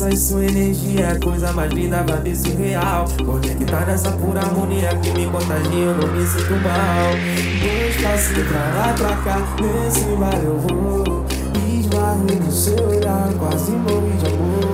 graça e sua energia é coisa mais linda da desse real. Conectar nessa pura harmonia que me contagia, eu não me sinto mal. Dois passos pra lá e pra cá, nesse bar eu vou. Esbarrei no seu olhar, quase morri de amor.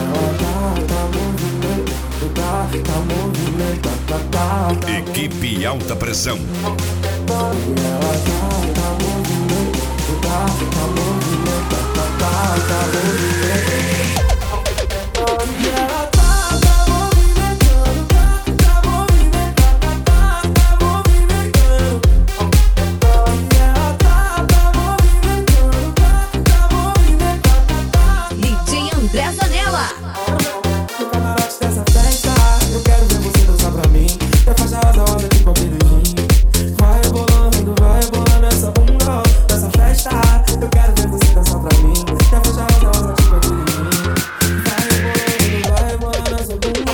Tá movimento, tá. Equipe Alta Pressão. Ela tá movimento, tá movimento, tá movimento. E ela tá movimentando, tá movimentando, tá movimentando. E ela tá movimentando, tá movimentando. DJ André Zanella. No camarote dessa festa, eu quero ver você dançar pra mim. Da faixa rosa, olha tipo beijinho. Vai rebolando essa bunda nessa festa. Eu quero ver você dançar pra mim. Da faixa rosa, olha tipo beijinho. Vai rebolando essa bunda.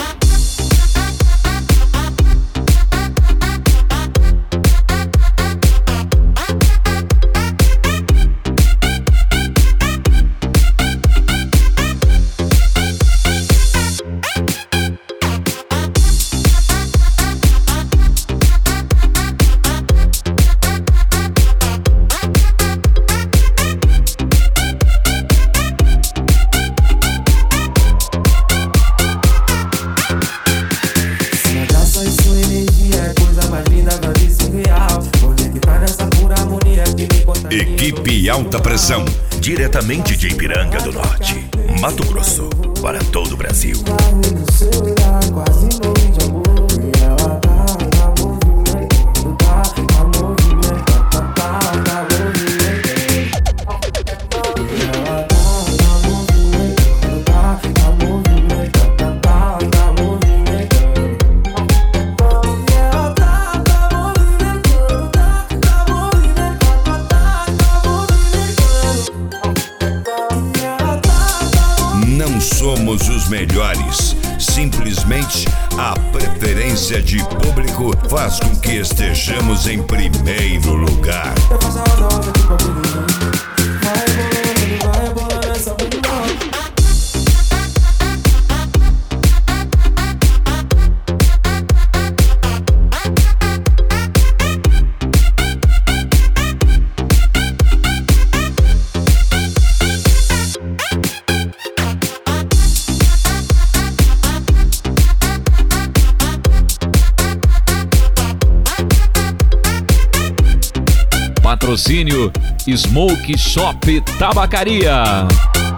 Equipe Alta Pressão, diretamente de Ipiranga do Norte, Mato Grosso, para todo o Brasil. Não somos os melhores, simplesmente a preferência de público faz com que estejamos em primeiro lugar. Patrocínio Smoke Shop Tabacaria.